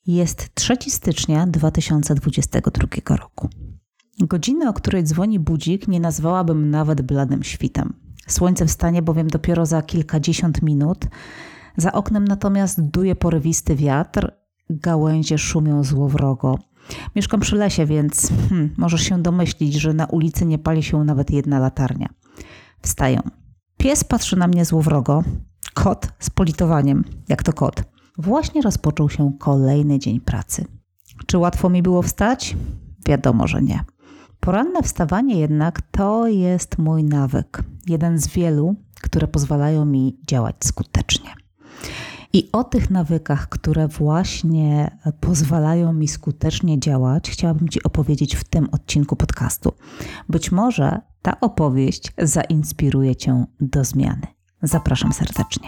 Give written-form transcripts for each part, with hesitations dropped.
Jest 3 stycznia 2022 roku. Godziny, o której dzwoni budzik, nie nazwałabym nawet bladym świtem. Słońce wstanie bowiem dopiero za kilkadziesiąt minut. Za oknem natomiast duje porywisty wiatr, gałęzie szumią złowrogo. Mieszkam przy lesie, więc możesz się domyślić, że na ulicy nie pali się nawet jedna latarnia. Wstaję. Pies patrzy na mnie złowrogo. Kot z politowaniem. Jak to kot? Właśnie rozpoczął się kolejny dzień pracy. Czy łatwo mi było wstać? Wiadomo, że nie. Poranne wstawanie jednak to jest mój nawyk. Jeden z wielu, które pozwalają mi działać skutecznie. I o tych nawykach, które właśnie pozwalają mi skutecznie działać, chciałabym Ci opowiedzieć w tym odcinku podcastu. Być może ta opowieść zainspiruje Cię do zmiany. Zapraszam serdecznie.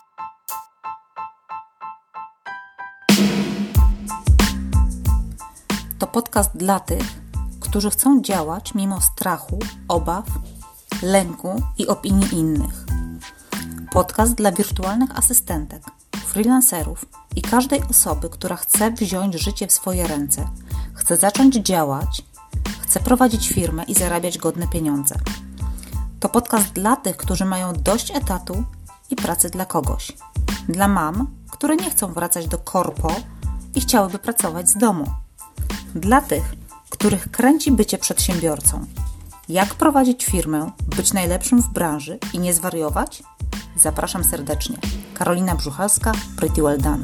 To podcast dla tych, którzy chcą działać mimo strachu, obaw, lęku i opinii innych. Podcast dla wirtualnych asystentek, freelancerów i każdej osoby, która chce wziąć życie w swoje ręce, chce zacząć działać, chce prowadzić firmę i zarabiać godne pieniądze. To podcast dla tych, którzy mają dość etatu i pracy dla kogoś. Dla mam, które nie chcą wracać do korpo i chciałyby pracować z domu. Dla tych, których kręci bycie przedsiębiorcą. Jak prowadzić firmę, być najlepszym w branży i nie zwariować? Zapraszam serdecznie. Karolina Brzuchalska, Pretty Well Done.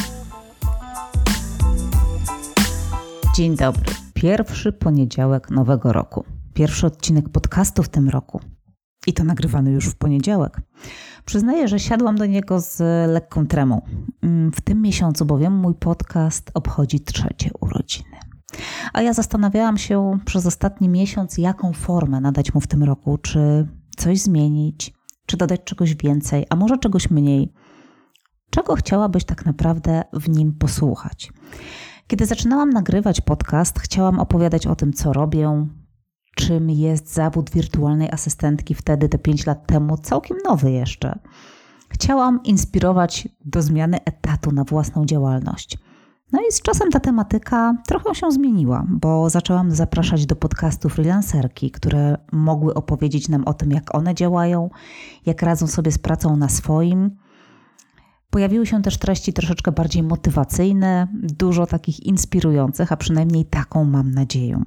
Dzień dobry. Pierwszy poniedziałek nowego roku. Pierwszy odcinek podcastu w tym roku. I to nagrywany już w poniedziałek. Przyznaję, że siadłam do niego z lekką tremą. W tym miesiącu bowiem mój podcast obchodzi 3. urodziny. A ja zastanawiałam się przez ostatni miesiąc, jaką formę nadać mu w tym roku. Czy coś zmienić, czy dodać czegoś więcej, a może czegoś mniej. Czego chciałabyś tak naprawdę w nim posłuchać? Kiedy zaczynałam nagrywać podcast, chciałam opowiadać o tym, co robię, czym jest zawód wirtualnej asystentki wtedy, te 5 lat temu, całkiem nowy jeszcze. Chciałam inspirować do zmiany etatu na własną działalność. No i z czasem ta tematyka trochę się zmieniła, bo zaczęłam zapraszać do podcastu freelancerki, które mogły opowiedzieć nam o tym, jak one działają, jak radzą sobie z pracą na swoim. Pojawiły się też treści troszeczkę bardziej motywacyjne, dużo takich inspirujących, a przynajmniej taką mam nadzieję.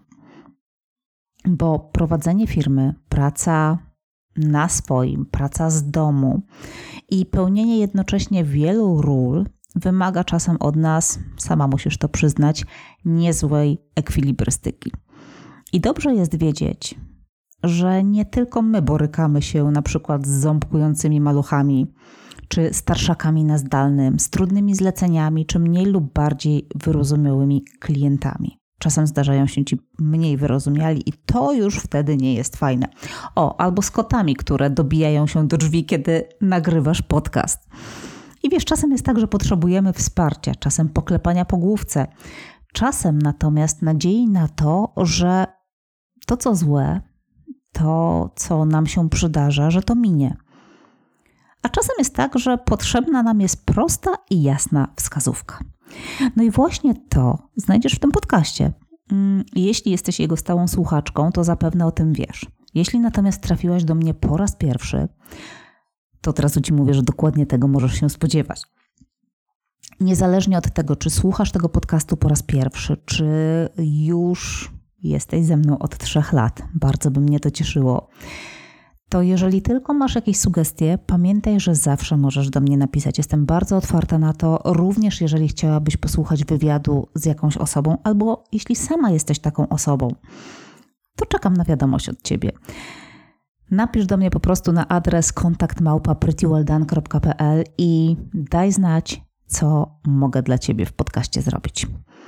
Bo prowadzenie firmy, praca na swoim, praca z domu i pełnienie jednocześnie wielu ról wymaga czasem od nas, sama musisz to przyznać, niezłej ekwilibrystyki. I dobrze jest wiedzieć, że nie tylko my borykamy się na przykład z ząbkującymi maluchami, czy starszakami na zdalnym, z trudnymi zleceniami, czy mniej lub bardziej wyrozumiałymi klientami. Czasem zdarzają się ci mniej wyrozumiali i to już wtedy nie jest fajne. Albo z kotami, które dobijają się do drzwi, kiedy nagrywasz podcast. I wiesz, czasem jest tak, że potrzebujemy wsparcia, czasem poklepania po główce, czasem natomiast nadziei na to, że to, co złe, to, co nam się przydarza, że to minie. A czasem jest tak, że potrzebna nam jest prosta i jasna wskazówka. No i właśnie to znajdziesz w tym podcaście. Jeśli jesteś jego stałą słuchaczką, to zapewne o tym wiesz. Jeśli natomiast trafiłaś do mnie po raz pierwszy, to od razu Ci mówię, że dokładnie tego możesz się spodziewać. Niezależnie od tego, czy słuchasz tego podcastu po raz pierwszy, czy już jesteś ze mną od 3 lat, bardzo by mnie to cieszyło, to jeżeli tylko masz jakieś sugestie, pamiętaj, że zawsze możesz do mnie napisać. Jestem bardzo otwarta na to, również jeżeli chciałabyś posłuchać wywiadu z jakąś osobą, albo jeśli sama jesteś taką osobą, to czekam na wiadomość od Ciebie. Napisz do mnie po prostu na adres kontakt@prettywelldone.pl i daj znać, co mogę dla Ciebie w podcaście zrobić.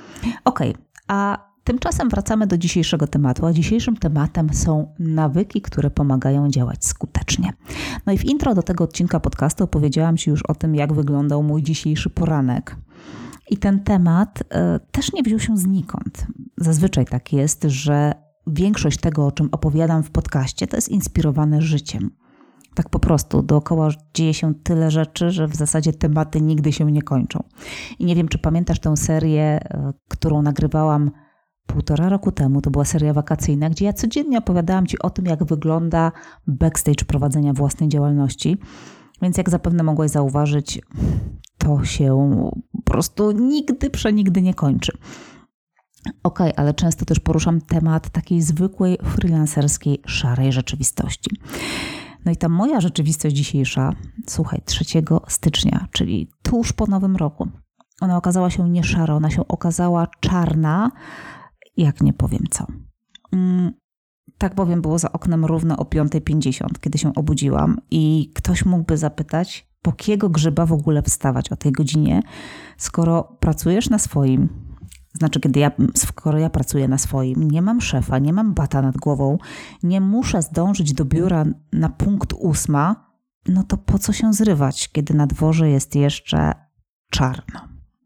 A tymczasem wracamy do dzisiejszego tematu, a dzisiejszym tematem są nawyki, które pomagają działać skutecznie. No i w intro do tego odcinka podcastu opowiedziałam Ci już o tym, jak wyglądał mój dzisiejszy poranek. I ten temat też nie wziął się znikąd. Zazwyczaj tak jest, że większość tego, o czym opowiadam w podcaście, to jest inspirowane życiem. Tak po prostu dookoła dzieje się tyle rzeczy, że w zasadzie tematy nigdy się nie kończą. I nie wiem, czy pamiętasz tę serię, którą nagrywałam 1,5 roku temu. To była seria wakacyjna, gdzie ja codziennie opowiadałam Ci o tym, jak wygląda backstage prowadzenia własnej działalności. Więc jak zapewne mogłeś zauważyć, to się po prostu przenigdy nie kończy. Okej, ale często też poruszam temat takiej zwykłej, freelancerskiej, szarej rzeczywistości. No i ta moja rzeczywistość dzisiejsza, słuchaj, 3 stycznia, czyli tuż po Nowym Roku, ona okazała się nie szara, ona się okazała czarna, jak nie powiem co. Tak bowiem było za oknem równo o 5:50, kiedy się obudziłam i ktoś mógłby zapytać, po kiego grzyba w ogóle wstawać o tej godzinie, skoro pracujesz na swoim, skoro ja pracuję na swoim, nie mam szefa, nie mam bata nad głową, nie muszę zdążyć do biura na punkt 8, no to po co się zrywać, kiedy na dworze jest jeszcze czarno?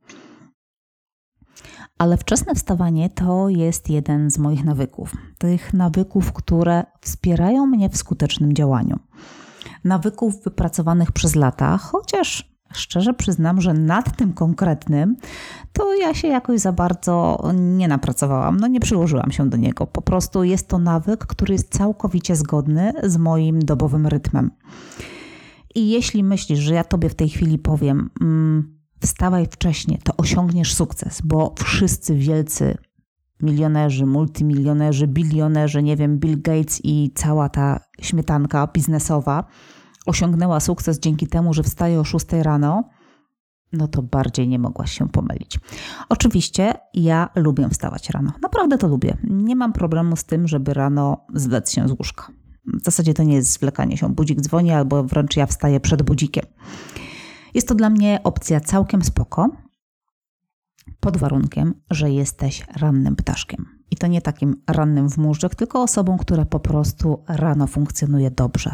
Ale wczesne wstawanie to jest jeden z moich nawyków. Tych nawyków, które wspierają mnie w skutecznym działaniu. Nawyków wypracowanych przez lata, chociaż szczerze przyznam, że nad tym konkretnym to ja się jakoś za bardzo nie napracowałam, nie przyłożyłam się do niego. Po prostu jest to nawyk, który jest całkowicie zgodny z moim dobowym rytmem. I jeśli myślisz, że ja Tobie w tej chwili powiem, wstawaj wcześnie, to osiągniesz sukces, bo wszyscy wielcy milionerzy, multimilionerzy, bilionerzy, Bill Gates i cała ta śmietanka biznesowa osiągnęła sukces dzięki temu, że wstaje o 6 rano, no to bardziej nie mogłaś się pomylić. Oczywiście ja lubię wstawać rano. Naprawdę to lubię. Nie mam problemu z tym, żeby rano zwlec się z łóżka. W zasadzie to nie jest zwlekanie się. Budzik dzwoni albo wręcz ja wstaję przed budzikiem. Jest to dla mnie opcja całkiem spoko, pod warunkiem, że jesteś rannym ptaszkiem. I to nie takim rannym w móżdżek, tylko osobą, która po prostu rano funkcjonuje dobrze.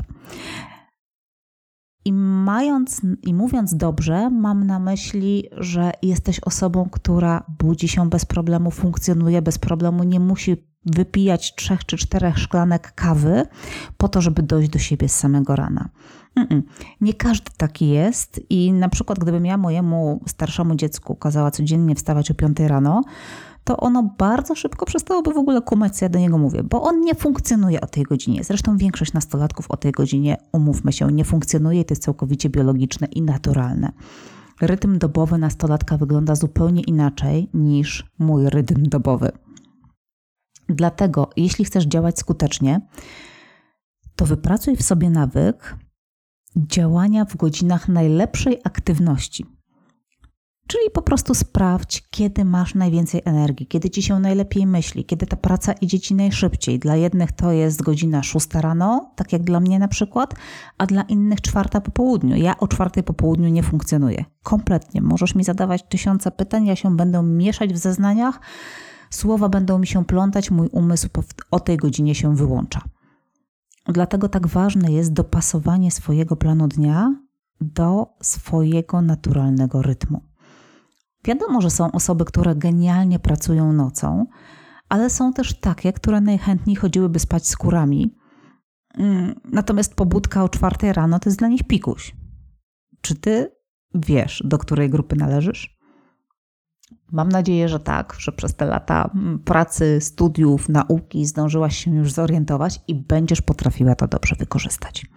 I mówiąc dobrze, mam na myśli, że jesteś osobą, która budzi się bez problemu, funkcjonuje bez problemu, nie musi wypijać 3 czy 4 szklanek kawy po to, żeby dojść do siebie z samego rana. Nie każdy taki jest i na przykład gdybym ja mojemu starszemu dziecku kazała codziennie wstawać o 5 rano, to ono bardzo szybko przestałoby w ogóle kumać, co ja do niego mówię, bo on nie funkcjonuje o tej godzinie. Zresztą większość nastolatków o tej godzinie, umówmy się, nie funkcjonuje i to jest całkowicie biologiczne i naturalne. Rytm dobowy nastolatka wygląda zupełnie inaczej niż mój rytm dobowy. Dlatego, jeśli chcesz działać skutecznie, to wypracuj w sobie nawyk działania w godzinach najlepszej aktywności. Czyli po prostu sprawdź, kiedy masz najwięcej energii, kiedy ci się najlepiej myśli, kiedy ta praca idzie ci najszybciej. Dla jednych to jest godzina 6 rano, tak jak dla mnie na przykład, a dla innych 4 po południu. Ja o 4 po południu nie funkcjonuję. Kompletnie. Możesz mi zadawać 1000 pytań, ja się będę mieszać w zeznaniach, słowa będą mi się plątać, mój umysł o tej godzinie się wyłącza. Dlatego tak ważne jest dopasowanie swojego planu dnia do swojego naturalnego rytmu. Wiadomo, że są osoby, które genialnie pracują nocą, ale są też takie, które najchętniej chodziłyby spać z kurami. Natomiast pobudka o 4 rano to jest dla nich pikuś. Czy ty wiesz, do której grupy należysz? Mam nadzieję, że tak, że przez te lata pracy, studiów, nauki zdążyłaś się już zorientować i będziesz potrafiła to dobrze wykorzystać.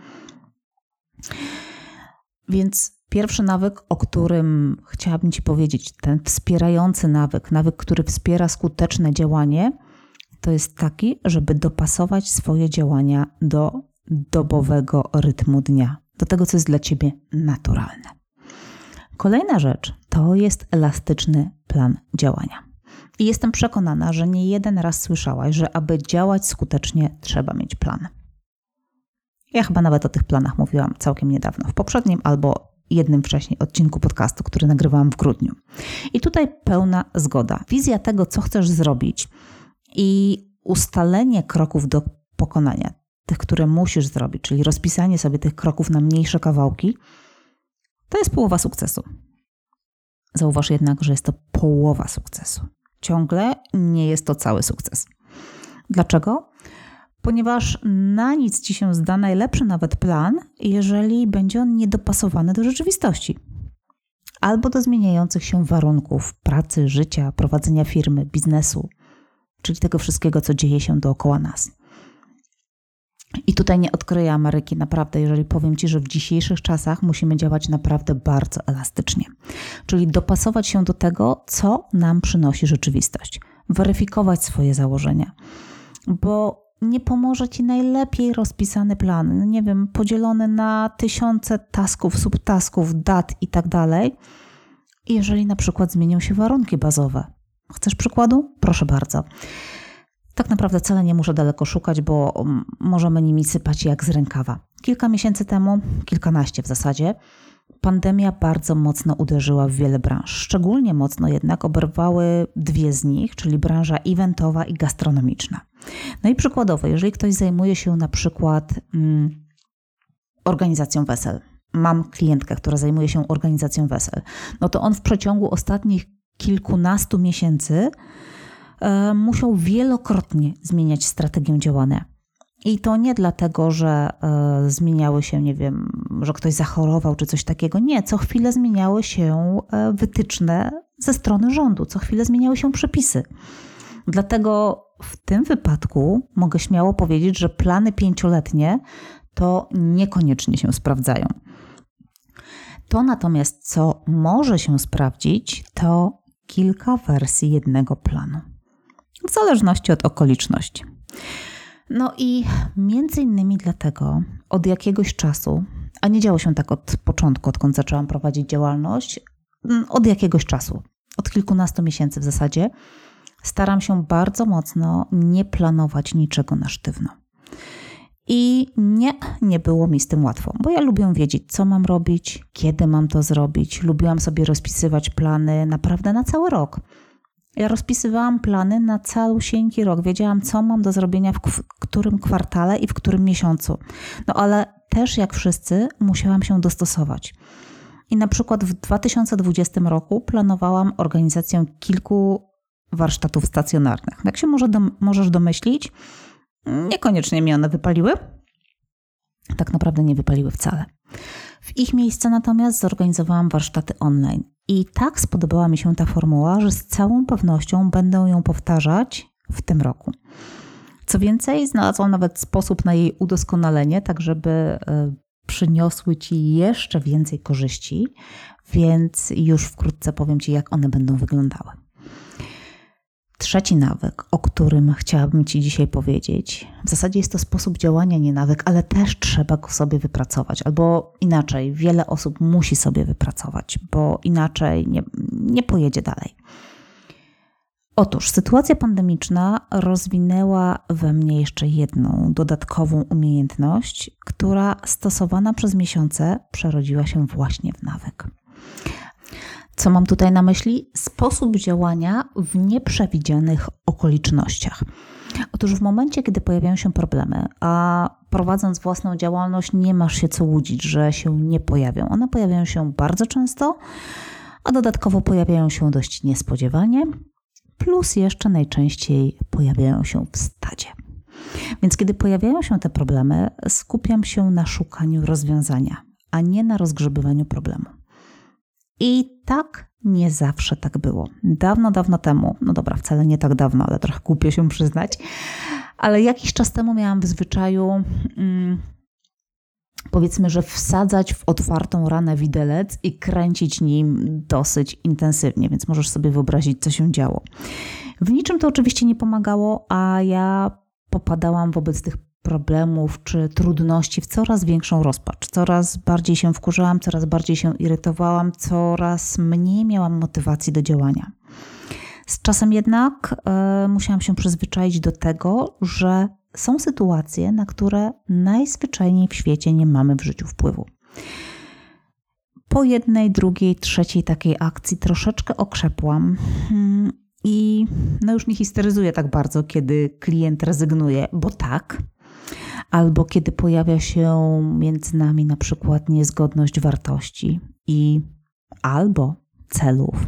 Więc pierwszy nawyk, o którym chciałabym Ci powiedzieć, ten wspierający nawyk, który wspiera skuteczne działanie, to jest taki, żeby dopasować swoje działania do dobowego rytmu dnia, do tego, co jest dla Ciebie naturalne. Kolejna rzecz to jest elastyczny plan działania. I jestem przekonana, że nie jeden raz słyszałaś, że aby działać skutecznie, trzeba mieć plan. Ja chyba nawet o tych planach mówiłam całkiem niedawno, w poprzednim albo jednym wcześniej odcinku podcastu, który nagrywałam w grudniu. I tutaj pełna zgoda. Wizja tego, co chcesz zrobić i ustalenie kroków do pokonania, tych, które musisz zrobić, czyli rozpisanie sobie tych kroków na mniejsze kawałki, to jest połowa sukcesu. Zauważ jednak, że jest to połowa sukcesu. Ciągle nie jest to cały sukces. Dlaczego? ponieważ na nic ci się zda najlepszy nawet plan, jeżeli będzie on niedopasowany do rzeczywistości albo do zmieniających się warunków pracy, życia, prowadzenia firmy, biznesu, czyli tego wszystkiego, co dzieje się dookoła nas. I tutaj nie odkryję Ameryki, naprawdę, jeżeli powiem Ci, że w dzisiejszych czasach musimy działać naprawdę bardzo elastycznie. Czyli dopasować się do tego, co nam przynosi rzeczywistość. Weryfikować swoje założenia, bo nie pomoże Ci najlepiej rozpisany plan, nie wiem, podzielony na tysiące tasków, subtasków, dat i tak dalej, jeżeli na przykład zmienią się warunki bazowe. Chcesz przykładu? Proszę bardzo. Tak naprawdę wcale nie muszę daleko szukać, bo możemy nimi sypać jak z rękawa. Kilka miesięcy temu, kilkanaście w zasadzie, pandemia bardzo mocno uderzyła w wiele branż. Szczególnie mocno jednak oberwały dwie z nich, czyli branża eventowa i gastronomiczna. No i przykładowo, jeżeli ktoś zajmuje się na przykład organizacją wesel, mam klientkę, która zajmuje się organizacją wesel, no to on w przeciągu ostatnich kilkunastu miesięcy musiał wielokrotnie zmieniać strategię działania. I to nie dlatego, że zmieniały się, nie wiem, że ktoś zachorował czy coś takiego. Nie, co chwilę zmieniały się wytyczne ze strony rządu, co chwilę zmieniały się przepisy. Dlatego w tym wypadku mogę śmiało powiedzieć, że plany 5-letnie to niekoniecznie się sprawdzają. To natomiast, co może się sprawdzić, to kilka wersji jednego planu. W zależności od okoliczności. No i między innymi dlatego od jakiegoś czasu, a nie działo się tak od początku, odkąd zaczęłam prowadzić działalność, od jakiegoś czasu, od kilkunastu miesięcy w zasadzie, staram się bardzo mocno nie planować niczego na sztywno. I nie było mi z tym łatwo, bo ja lubię wiedzieć, co mam robić, kiedy mam to zrobić. Lubiłam sobie rozpisywać plany naprawdę na cały rok. Ja rozpisywałam plany na całusieńki rok. Wiedziałam, co mam do zrobienia w którym kwartale i w którym miesiącu. No ale też jak wszyscy musiałam się dostosować. I na przykład w 2020 roku planowałam organizację kilku warsztatów stacjonarnych. Jak się możesz domyślić, niekoniecznie mi one wypaliły. Tak naprawdę nie wypaliły wcale. W ich miejsce natomiast zorganizowałam warsztaty online. I tak spodobała mi się ta formuła, że z całą pewnością będę ją powtarzać w tym roku. Co więcej, znalazłam nawet sposób na jej udoskonalenie, tak żeby przyniosły Ci jeszcze więcej korzyści, więc już wkrótce powiem Ci, jak one będą wyglądały. Trzeci nawyk, o którym chciałabym Ci dzisiaj powiedzieć, w zasadzie jest to sposób działania, nie nawyk, ale też trzeba go sobie wypracować. Albo inaczej, wiele osób musi sobie wypracować, bo inaczej nie pojedzie dalej. Otóż sytuacja pandemiczna rozwinęła we mnie jeszcze jedną dodatkową umiejętność, która stosowana przez miesiące przerodziła się właśnie w nawyk. Co mam tutaj na myśli? Sposób działania w nieprzewidzianych okolicznościach. Otóż w momencie, kiedy pojawiają się problemy, a prowadząc własną działalność nie masz się co łudzić, że się nie pojawią. One pojawiają się bardzo często, a dodatkowo pojawiają się dość niespodziewanie, plus jeszcze najczęściej pojawiają się w stadzie. Więc kiedy pojawiają się te problemy, skupiam się na szukaniu rozwiązania, a nie na rozgrzebywaniu problemu. I tak nie zawsze tak było. Dawno temu, no dobra, wcale nie tak dawno, ale trochę głupio się przyznać, ale jakiś czas temu miałam w zwyczaju, powiedzmy, że wsadzać w otwartą ranę widelec i kręcić nim dosyć intensywnie, więc możesz sobie wyobrazić, co się działo. W niczym to oczywiście nie pomagało, a ja popadałam wobec tych problemów czy trudności w coraz większą rozpacz. Coraz bardziej się wkurzałam, coraz bardziej się irytowałam, coraz mniej miałam motywacji do działania. Z czasem jednak musiałam się przyzwyczaić do tego, że są sytuacje, na które najzwyczajniej w świecie nie mamy w życiu wpływu. Po jednej, drugiej, trzeciej takiej akcji troszeczkę okrzepłam i już nie histeryzuję tak bardzo, kiedy klient rezygnuje, bo tak, albo kiedy pojawia się między nami na przykład niezgodność wartości albo celów.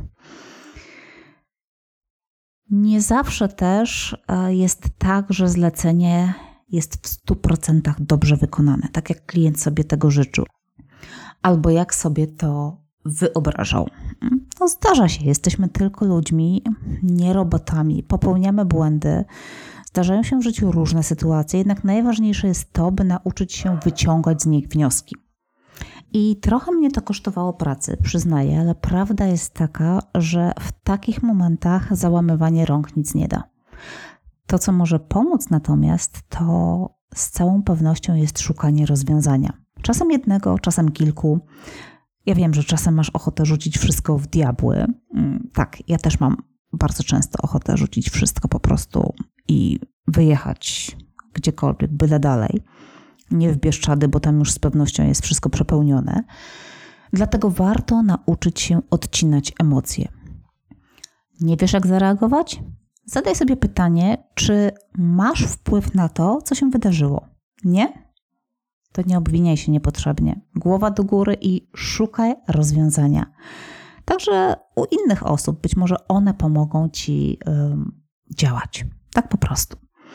Nie zawsze też jest tak, że zlecenie jest w 100% dobrze wykonane, tak jak klient sobie tego życzył, albo jak sobie to wyobrażał. No zdarza się, jesteśmy tylko ludźmi, nie robotami, popełniamy błędy, zdarzają się w życiu różne sytuacje, jednak najważniejsze jest to, by nauczyć się wyciągać z nich wnioski. I trochę mnie to kosztowało pracy, przyznaję, ale prawda jest taka, że w takich momentach załamywanie rąk nic nie da. To, co może pomóc natomiast, to z całą pewnością jest szukanie rozwiązania. Czasem jednego, czasem kilku. Ja wiem, że czasem masz ochotę rzucić wszystko w diabły. Tak, ja też mam bardzo często ochotę rzucić wszystko po prostu i wyjechać gdziekolwiek, byle dalej. Nie w Bieszczady, bo tam już z pewnością jest wszystko przepełnione. Dlatego warto nauczyć się odcinać emocje. Nie wiesz, jak zareagować? Zadaj sobie pytanie, czy masz wpływ na to, co się wydarzyło. Nie? To nie obwiniaj się niepotrzebnie. Głowa do góry i szukaj rozwiązania. Także u innych osób, być może one pomogą Ci działać. Tak po prostu.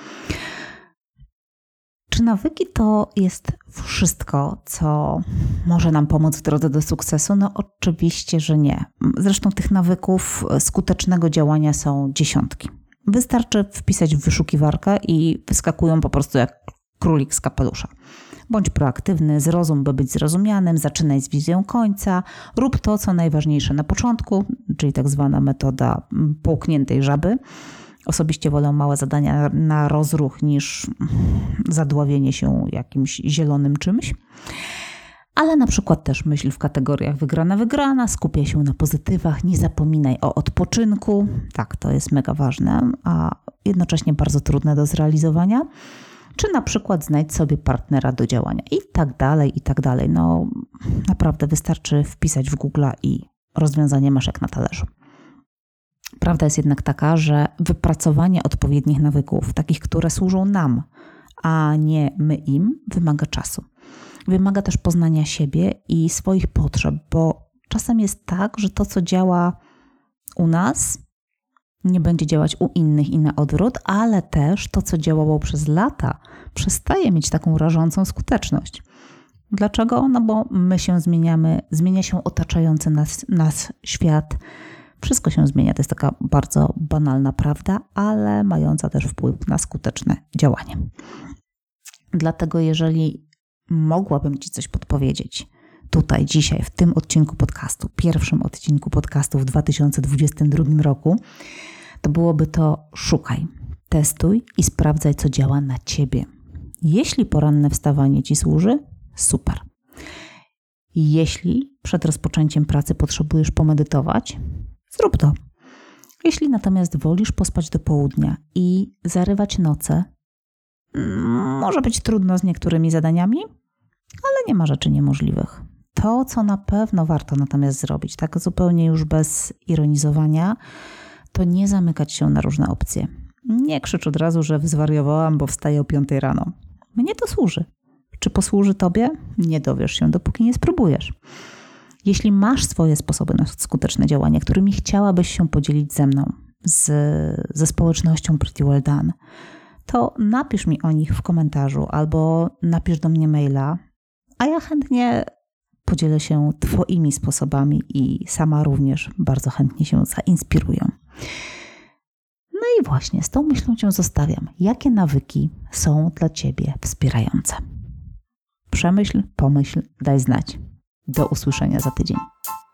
Czy nawyki to jest wszystko, co może nam pomóc w drodze do sukcesu? No oczywiście, że nie. Zresztą tych nawyków skutecznego działania są dziesiątki. Wystarczy wpisać w wyszukiwarkę i wyskakują po prostu jak królik z kapelusza. Bądź proaktywny, zrozum, by być zrozumianym, zaczynaj z wizją końca, rób to, co najważniejsze na początku, czyli tak zwana metoda połkniętej żaby. Osobiście wolę małe zadania na rozruch niż zadławienie się jakimś zielonym czymś. Ale na przykład też myśl w kategoriach wygrana, skupiaj się na pozytywach, nie zapominaj o odpoczynku. Tak, to jest mega ważne, a jednocześnie bardzo trudne do zrealizowania. Czy na przykład znajdź sobie partnera do działania i tak dalej, i tak dalej. No naprawdę wystarczy wpisać w Google'a i rozwiązanie masz jak na talerzu. Prawda jest jednak taka, że wypracowanie odpowiednich nawyków, takich, które służą nam, a nie my im, wymaga czasu. Wymaga też poznania siebie i swoich potrzeb, bo czasem jest tak, że to, co działa u nas, nie będzie działać u innych i na odwrót, ale też to, co działało przez lata, przestaje mieć taką rażącą skuteczność. Dlaczego? No bo my się zmieniamy, zmienia się otaczający nas świat, wszystko się zmienia. To jest taka bardzo banalna prawda, ale mająca też wpływ na skuteczne działanie. Dlatego jeżeli mogłabym Ci coś podpowiedzieć tutaj, dzisiaj, w tym odcinku podcastu, pierwszym odcinku podcastu w 2022 roku, to byłoby to: szukaj, testuj i sprawdzaj, co działa na Ciebie. Jeśli poranne wstawanie Ci służy, super. Jeśli przed rozpoczęciem pracy potrzebujesz pomedytować, zrób to. Jeśli natomiast wolisz pospać do południa i zarywać noce, może być trudno z niektórymi zadaniami, ale nie ma rzeczy niemożliwych. To, co na pewno warto natomiast zrobić, tak zupełnie już bez ironizowania, to nie zamykać się na różne opcje. Nie krzycz od razu, że zwariowałam, bo wstaję o 5 rano. Mnie to służy. Czy posłuży Tobie? Nie dowiesz się, dopóki nie spróbujesz. Jeśli masz swoje sposoby na skuteczne działanie, którymi chciałabyś się podzielić ze mną, ze społecznością Pretty Well Done, to napisz mi o nich w komentarzu albo napisz do mnie maila, a ja chętnie podzielę się Twoimi sposobami i sama również bardzo chętnie się zainspiruję. No i właśnie z tą myślą Cię zostawiam. Jakie nawyki są dla Ciebie wspierające? Przemyśl, pomyśl, daj znać. Do usłyszenia za tydzień.